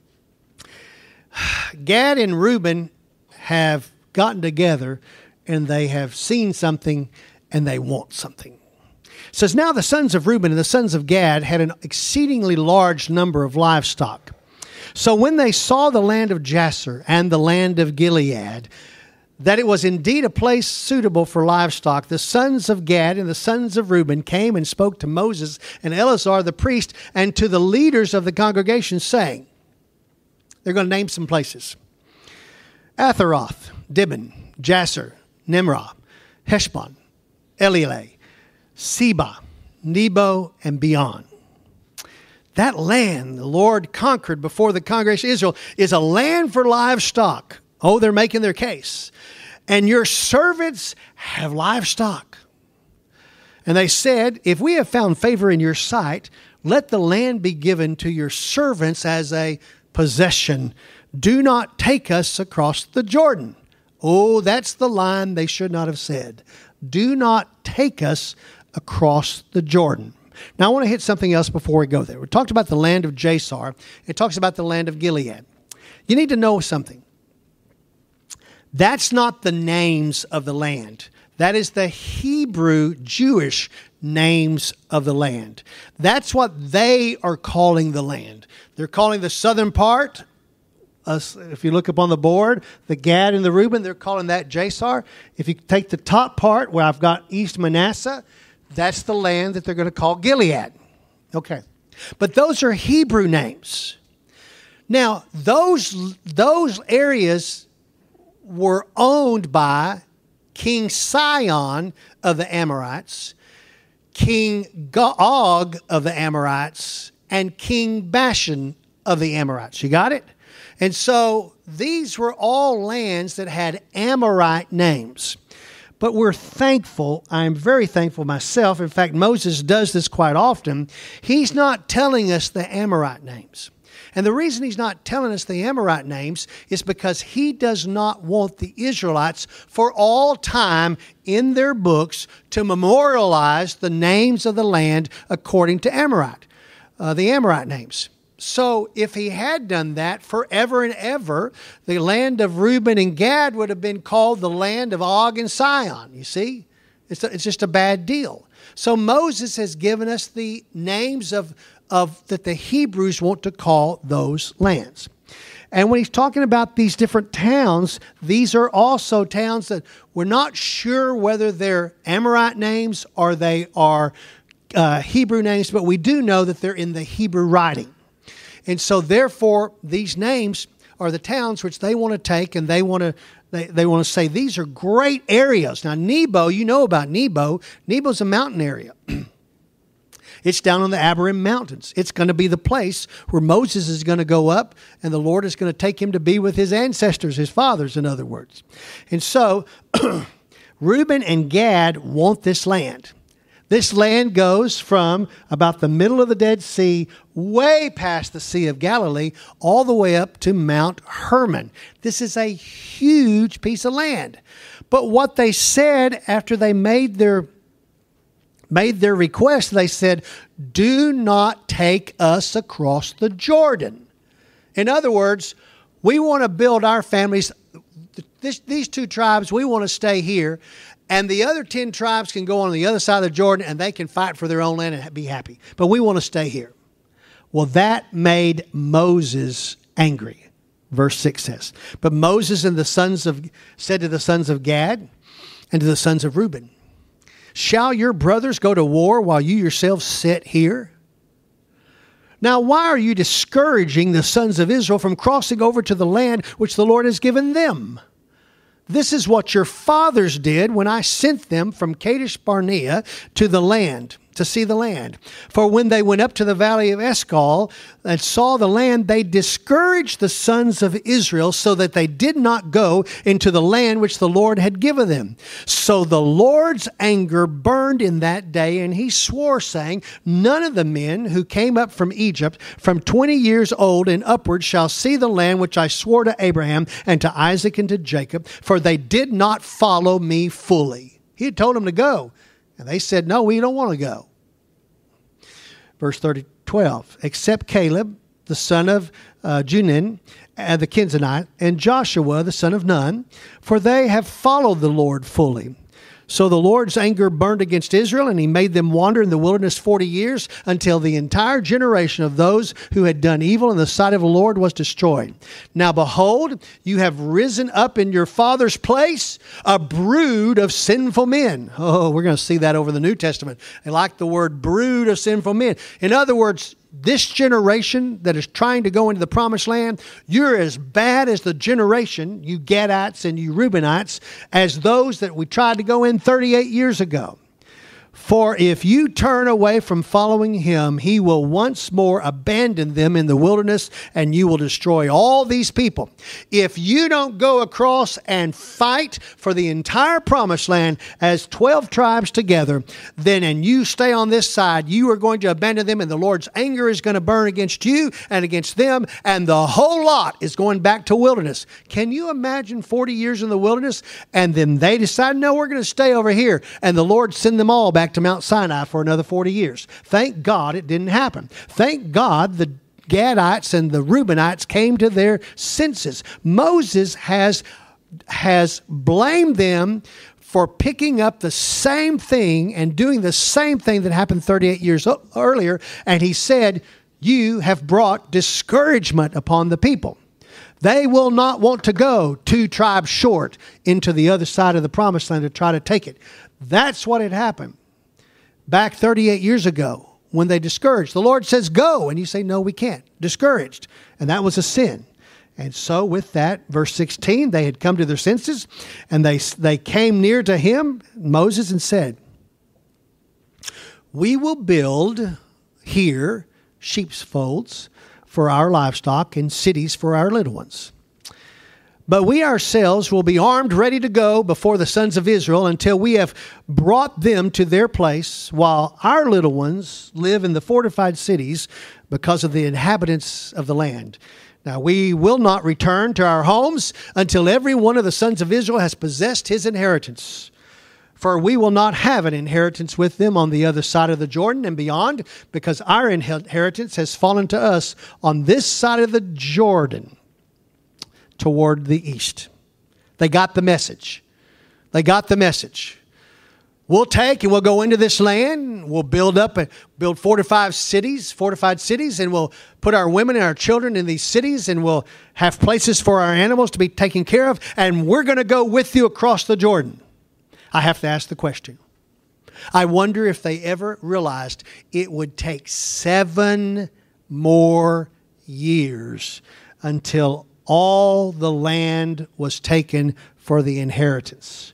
Gad and Reuben have gotten together, and they have seen something, and they want something. It says, now the sons of Reuben and the sons of Gad had an exceedingly large number of livestock. So when they saw the land of Jasser and the land of Gilead, that it was indeed a place suitable for livestock, the sons of Gad and the sons of Reuben came and spoke to Moses and Eleazar the priest and to the leaders of the congregation, saying, they're going to name some places: Atharoth, Dibon, Jasser, Nimrah, Heshbon, Elealeh, Seba, Nebo, and beyond. That land the Lord conquered before the congregation of Israel is a land for livestock. Oh, they're making their case. And your servants have livestock. And they said, if we have found favor in your sight, let the land be given to your servants as a possession. Do not take us across the Jordan. Oh, that's the line they should not have said. Do not take us across the Jordan. Now, I want to hit something else before we go there. We talked about the land of Jasar. It talks about the land of Gilead. You need to know something. That's not the names of the land. That is the Hebrew Jewish names of the land. That's what they are calling the land. They're calling the southern part, uh, if you look up on the board, the Gad and the Reuben, they're calling that Jasar. If you take the top part where I've got East Manasseh, that's the land that they're going to call Gilead. Okay. But those are Hebrew names. Now, those, those areas were owned by King Sihon of the Amorites, King Og of the Amorites, and King Bashan of the Amorites. You got it? And so these were all lands that had Amorite names. But we're thankful, I'm very thankful myself. In fact, Moses does this quite often. He's not telling us the Amorite names. And the reason he's not telling us the Amorite names is because he does not want the Israelites for all time in their books to memorialize the names of the land according to Amorite, uh, the Amorite names. So if he had done that forever and ever, the land of Reuben and Gad would have been called the land of Og and Sihon. You see? It's, a, it's just a bad deal. So Moses has given us the names of, of that the Hebrews want to call those lands. And when he's talking about these different towns, these are also towns that we're not sure whether they're Amorite names or they are uh, Hebrew names, but we do know that they're in the Hebrew writing. And so, therefore, these names are the towns which they want to take, and they want to they, they want to say these are great areas. Now Nebo, you know about Nebo. Nebo's a mountain area. It's down on the Abiram Mountains. It's going to be the place where Moses is going to go up, and the Lord is going to take him to be with his ancestors, his fathers, in other words. And so Reuben and Gad want this land. This land goes from about the middle of the Dead Sea, way past the Sea of Galilee, all the way up to Mount Hermon. This is a huge piece of land. But what they said after they made their made their request, they said, do not take us across the Jordan. In other words, we want to build our families. This, these two tribes, we want to stay here. And the other ten tribes can go on the other side of the Jordan and they can fight for their own land and be happy. But we want to stay here. Well, that made Moses angry. Verse six says, but Moses and the sons of said to the sons of Gad and to the sons of Reuben, shall your brothers go to war while you yourselves sit here? Now, why are you discouraging the sons of Israel from crossing over to the land which the Lord has given them? This is what your fathers did when I sent them from Kadesh Barnea to the land, to see the land. For when they went up to the valley of Escol and saw the land, they discouraged the sons of Israel so that they did not go into the land which the Lord had given them. So the Lord's anger burned in that day, and he swore, saying, none of the men who came up from Egypt from twenty years old and upward shall see the land which I swore to Abraham and to Isaac and to Jacob, for they did not follow me fully. He had told them to go, and they said, no, we don't want to go. Verse thirty, twelve, except Caleb, the son of uh, Junin, uh, the Kenizzite, and Joshua, the son of Nun, for they have followed the Lord fully. So the Lord's anger burned against Israel, and he made them wander in the wilderness forty years until the entire generation of those who had done evil in the sight of the Lord was destroyed. Now behold, you have risen up in your father's place a brood of sinful men. Oh, we're going to see that over the New Testament. I like the word brood of sinful men. In other words, this generation that is trying to go into the promised land, you're as bad as the generation, you Gadites and you Reubenites, as those that we tried to go in thirty-eight years ago. For if you turn away from following him, he will once more abandon them in the wilderness, and you will destroy all these people. If you don't go across and fight for the entire promised land as twelve tribes together, then and you stay on this side, you are going to abandon them, and the Lord's anger is going to burn against you and against them, and the whole lot is going back to wilderness. Can you imagine forty years in the wilderness, and then they decide, no, we're going to stay over here, and the Lord send them all back to Mount Sinai for another forty years. Thank God it didn't happen. Thank God the Gadites and the Reubenites came to their senses. Moses has, has blamed them for picking up the same thing and doing the same thing that happened thirty-eight years earlier. And he said, you have brought discouragement upon the people. They will not want to go two tribes short into the other side of the promised land to try to take it. That's what had happened back thirty-eight years ago when they discouraged. The Lord says, go. And you say, no, we can't. Discouraged. And that was a sin. And so with that, verse sixteen, they had come to their senses, and they, they came near to him, Moses, and said, we will build here sheep's folds for our livestock and cities for our little ones. But we ourselves will be armed, ready to go before the sons of Israel until we have brought them to their place, while our little ones live in the fortified cities because of the inhabitants of the land. Now we will not return to our homes until every one of the sons of Israel has possessed his inheritance. For we will not have an inheritance with them on the other side of the Jordan and beyond, because our inheritance has fallen to us on this side of the Jordan, toward the east. They got the message. They got the message. We'll take and we'll go into this land. We'll build up and build fortified cities, fortified cities, and we'll put our women and our children in these cities, and we'll have places for our animals to be taken care of. And we're going to go with you across the Jordan. I have to ask the question. I wonder if they ever realized it would take seven more years until all the land was taken for the inheritance.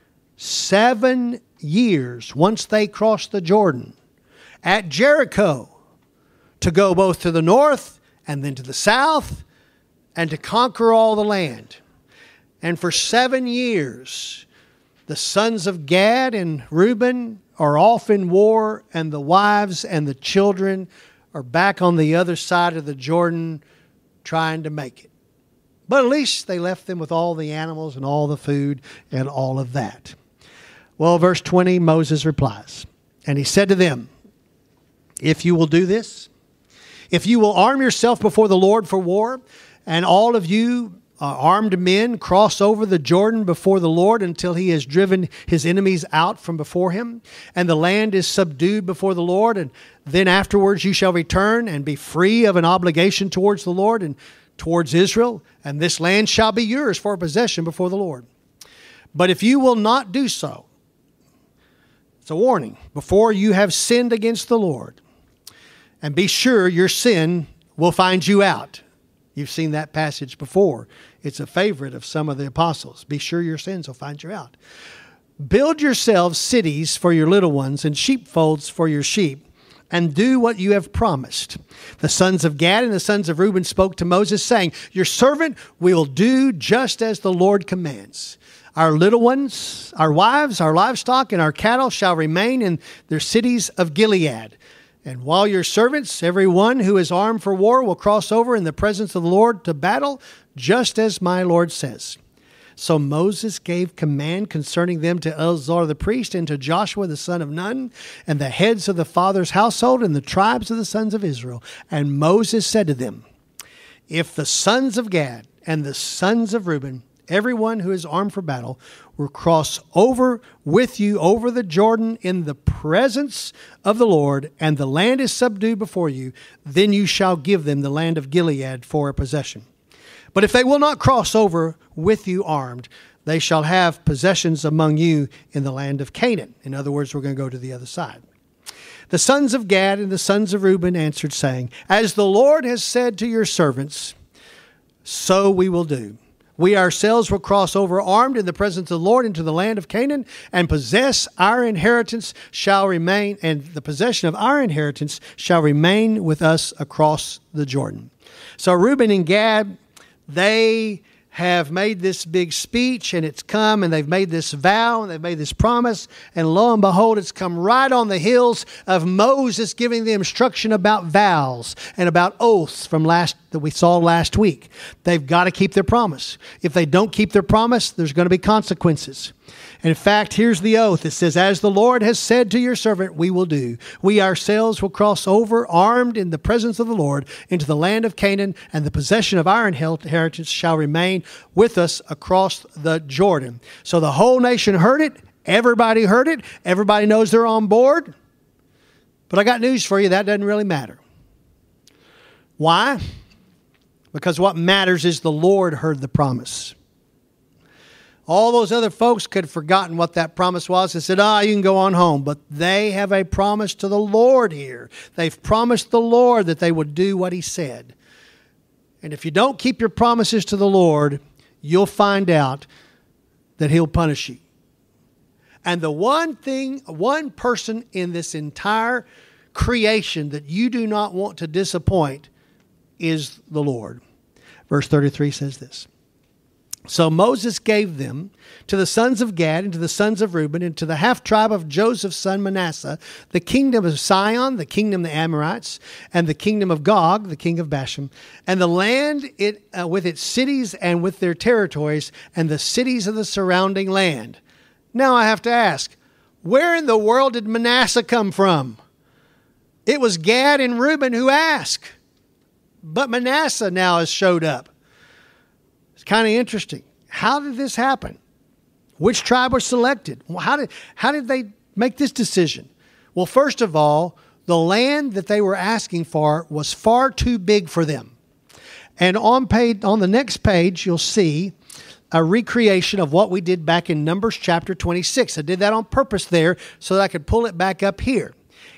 Seven years once they crossed the Jordan at Jericho to go both to the north and then to the south and to conquer all the land. And for seven years, the sons of Gad and Reuben are off in war, and the wives and the children are back on the other side of the Jordan trying to make it. But at least they left them with all the animals and all the food and all of that. Well, verse twenty, Moses replies, and he said to them, if you will do this, if you will arm yourself before the Lord for war, and all of you uh, armed men cross over the Jordan before the Lord until he has driven his enemies out from before him, and the land is subdued before the Lord, and then afterwards you shall return and be free of an obligation towards the Lord and towards Israel, and this land shall be yours for a possession before the Lord. But if you will not do so, it's a warning, before you have sinned against the Lord, and be sure your sin will find you out. You've seen that passage before. It's a favorite of some of the apostles. Be sure your sins will find you out. Build yourselves cities for your little ones and sheepfolds for your sheep, and do what you have promised. The sons of Gad and the sons of Reuben spoke to Moses, saying, your servant will do just as the Lord commands. Our little ones, our wives, our livestock, and our cattle shall remain in their cities of Gilead. And while your servants, every one who is armed for war, will cross over in the presence of the Lord to battle, just as my Lord says. So Moses gave command concerning them to Eleazar the priest and to Joshua the son of Nun, and the heads of the father's household and the tribes of the sons of Israel. And Moses said to them, if the sons of Gad and the sons of Reuben, everyone who is armed for battle, will cross over with you over the Jordan in the presence of the Lord, and the land is subdued before you, then you shall give them the land of Gilead for a possession. But if they will not cross over with you armed, they shall have possessions among you in the land of Canaan. In other words, we're going to go to the other side. The sons of Gad and the sons of Reuben answered, saying, as the Lord has said to your servants, so we will do. We ourselves will cross over armed in the presence of the Lord into the land of Canaan, and possess our inheritance shall remain, and the possession of our inheritance shall remain with us across the Jordan. So Reuben and Gad, they have made this big speech, and it's come, and they've made this vow, and they've made this promise, and lo and behold, it's come right on the heels of Moses giving the instruction about vows and about oaths from last that we saw last week. They've got to keep their promise. If they don't keep their promise, there's going to be consequences. And in fact, here's the oath. It says, as the Lord has said to your servant, we will do. We ourselves will cross over armed in the presence of the Lord into the land of Canaan, and the possession of our inheritance shall remain with us across the Jordan. So the whole nation heard it. Everybody heard it. Everybody knows they're on board. But I got news for you. That doesn't really matter. Why? Because what matters is the Lord heard the promise. All those other folks could have forgotten what that promise was and said, ah, you can go on home. But they have a promise to the Lord here. They've promised the Lord that they would do what he said. And if you don't keep your promises to the Lord, you'll find out that he'll punish you. And the one thing, one person in this entire creation that you do not want to disappoint is the Lord. Verse thirty-three says this. So Moses gave them to the sons of Gad and to the sons of Reuben and to the half-tribe of Joseph's son Manasseh, the kingdom of Sihon, the kingdom of the Amorites, and the kingdom of Gog, the king of Bashan, and the land it uh, with its cities and with their territories, and the cities of the surrounding land. Now I have to ask, where in the world did Manasseh come from? It was Gad and Reuben who asked, but Manasseh now has showed up. It's kind of interesting. How did this happen? Which tribe was selected? How did, how did they make this decision? Well, first of all, the land that they were asking for was far too big for them. And on page, on the next page, you'll see a recreation of what we did back in Numbers chapter twenty-six. I did that on purpose there so that I could pull it back up here.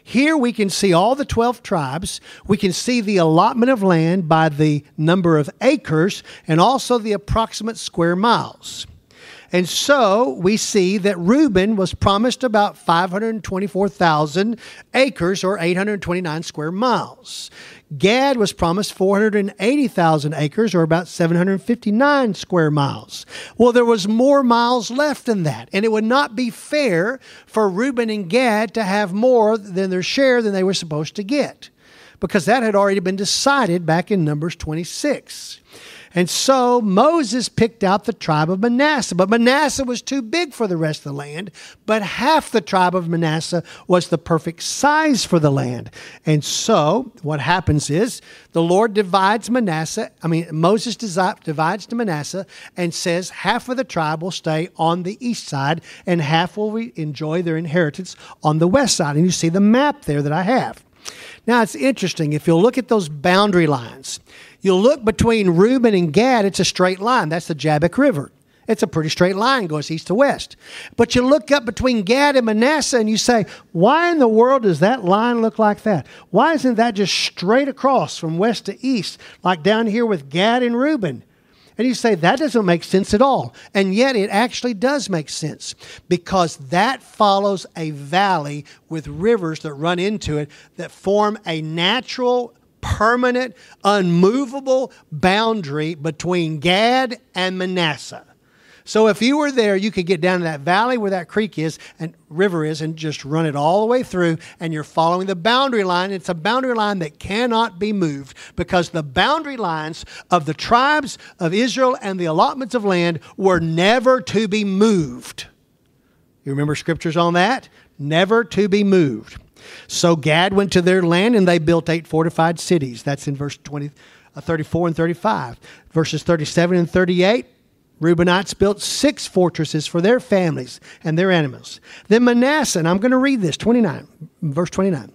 here we can see all the twelve tribes. We can see the allotment of land by the number of acres and also the approximate square miles. And so we see that Reuben was promised about five hundred twenty-four thousand acres or eight hundred twenty-nine square miles. Gad was promised four hundred eighty thousand acres or about seven hundred fifty-nine square miles. Well, there was more miles left than that. And it would not be fair for Reuben and Gad to have more than their share than they were supposed to get, because that had already been decided back in Numbers twenty-six. And so Moses picked out the tribe of Manasseh. But Manasseh was too big for the rest of the land. But half the tribe of Manasseh was the perfect size for the land. And so what happens is the Lord divides Manasseh. I mean, Moses divides to Manasseh and says half of the tribe will stay on the east side and half will enjoy their inheritance on the west side. And you see the map there that I have. Now, it's interesting. If you'll look at those boundary lines, you'll look between Reuben and Gad, it's a straight line. That's the Jabbok River. It's a pretty straight line, goes east to west. But you look up between Gad and Manasseh and you say, why in the world does that line look like that? Why isn't that just straight across from west to east, like down here with Gad and Reuben? And you say, that doesn't make sense at all. And yet it actually does make sense, because that follows a valley with rivers that run into it that form a natural, permanent, unmovable boundary between Gad and Manasseh. So if you were there, you could get down to that valley where that creek is and river is and just run it all the way through, and you're following the boundary line. It's a boundary line that cannot be moved, because the boundary lines of the tribes of Israel and the allotments of land were never to be moved. You remember scriptures on that? Never to be moved. So Gad went to their land and they built eight fortified cities. That's in verse twenty, uh, thirty-four and thirty-five. Verses thirty-seven and thirty-eight. Reubenites built six fortresses for their families and their animals. Then Manasseh, and I'm going to read this, twenty-nine, verse twenty-nine.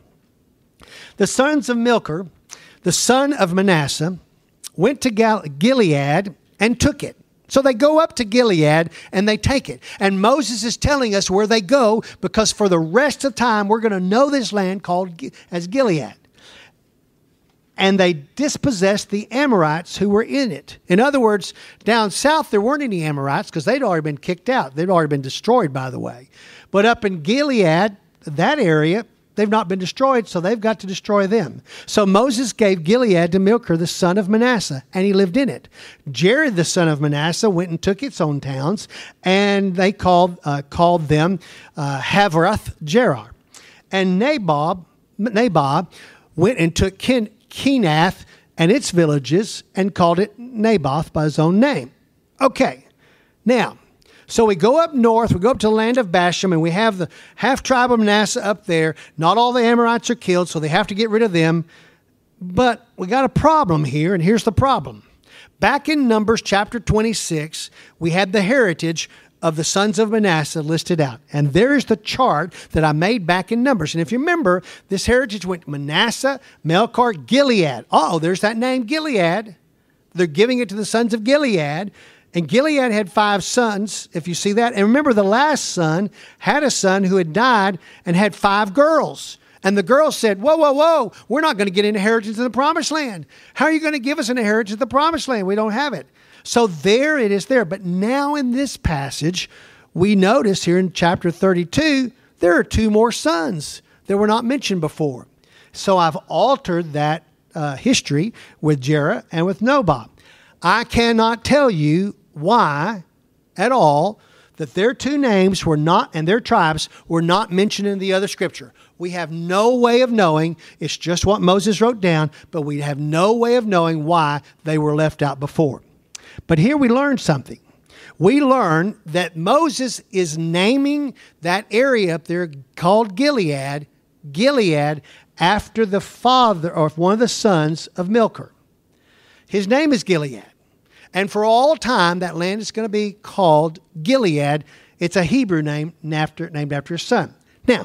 The sons of Milcah, the son of Manasseh, went to Gal- Gilead and took it. So they go up to Gilead and they take it. And Moses is telling us where they go, because for the rest of time we're going to know this land called as Gilead. And they dispossessed the Amorites who were in it. In other words, down south there weren't any Amorites, because they'd already been kicked out. They'd already been destroyed, by the way. But up in Gilead, that area, they've not been destroyed, so they've got to destroy them. So Moses gave Gilead to Milcah, the son of Manasseh, and he lived in it. Jared, the son of Manasseh, went and took its own towns, and they called uh, called them uh, Havrath Jerar. And Nabob, Nabob went and took Ken, Kenath and its villages and called it Naboth by his own name. Okay, now, so we go up north, we go up to the land of Bashan, and we have the half tribe of Manasseh up there. Not all the Amorites are killed, so they have to get rid of them. But we got a problem here, and here's the problem. Back in Numbers chapter twenty-six, we had the heritage of the sons of Manasseh listed out. And there's the chart that I made back in Numbers. And if you remember, this heritage went Manasseh, Melchor, Gilead. Oh, there's that name, Gilead. They're giving it to the sons of Gilead. And Gilead had five sons, if you see that. And remember, the last son had a son who had died and had five girls. And the girls said, whoa, whoa, whoa, we're not going to get an inheritance in the promised land. How are you going to give us an inheritance in the promised land? We don't have it. So there it is there. But now in this passage, we notice here in chapter thirty-two, there are two more sons that were not mentioned before. So I've altered that uh, history with Jerah and with Nabob. I cannot tell you why at all that their two names were not, and their tribes were not mentioned in the other scripture. We have no way of knowing. It's just what Moses wrote down, but we have no way of knowing why they were left out before. But here we learn something. We learn that Moses is naming that area up there called Gilead, Gilead, after the father or one of the sons of Milcah. His name is Gilead. And for all time, that land is going to be called Gilead. It's a Hebrew name after, named after his son. Now,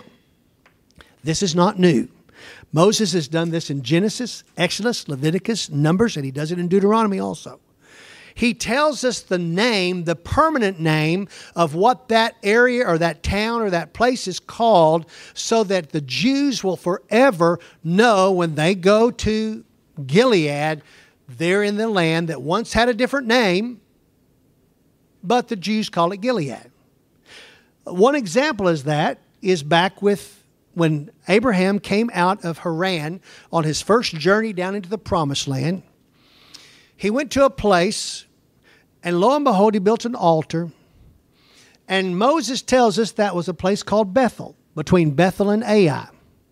this is not new. Moses has done this in Genesis, Exodus, Leviticus, Numbers, and he does it in Deuteronomy also. He tells us the name, the permanent name of what that area or that town or that place is called, so that the Jews will forever know when they go to Gilead, they're in the land that once had a different name, but the Jews call it Gilead. One example is that is back with when Abraham came out of Haran on his first journey down into the Promised Land. He went to a place, and lo and behold, he built an altar. And Moses tells us that was a place called Bethel, between Bethel and Ai.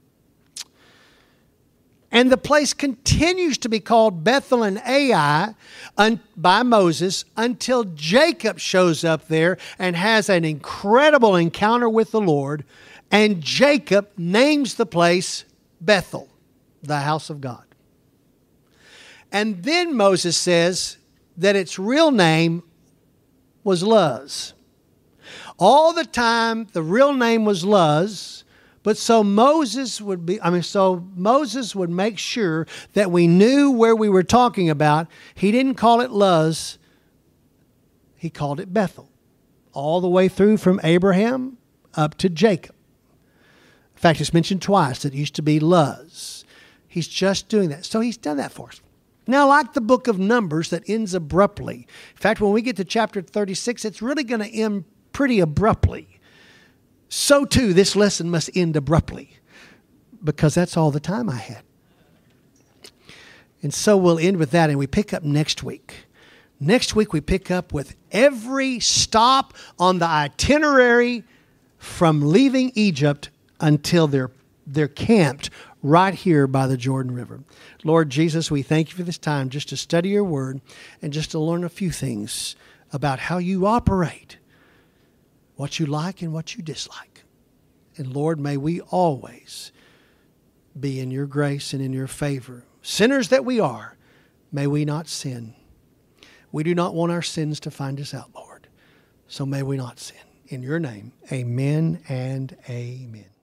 And the place continues to be called Bethel and Ai un- by Moses until Jacob shows up there and has an incredible encounter with the Lord. And Jacob names the place Bethel, the house of God. And then Moses says that its real name was Luz. All the time, the real name was Luz, but so Moses would be, I mean, so Moses would make sure that we knew where we were talking about. He didn't call it Luz, he called it Bethel, all the way through from Abraham up to Jacob. In fact, it's mentioned twice that it used to be Luz. He's just doing that. So he's done that for us. Now, like the book of Numbers that ends abruptly. In fact, when we get to chapter thirty-six, it's really going to end pretty abruptly. So too, this lesson must end abruptly, because that's all the time I had. And so we'll end with that, and we pick up next week. Next week, we pick up with every stop on the itinerary from leaving Egypt until they're, they're camped right here by the Jordan River. Lord Jesus, we thank you for this time just to study your word and just to learn a few things about how you operate, what you like and what you dislike. And Lord, may we always be in your grace and in your favor. Sinners that we are, may we not sin. We do not want our sins to find us out, Lord. So may we not sin. In your name, amen and amen.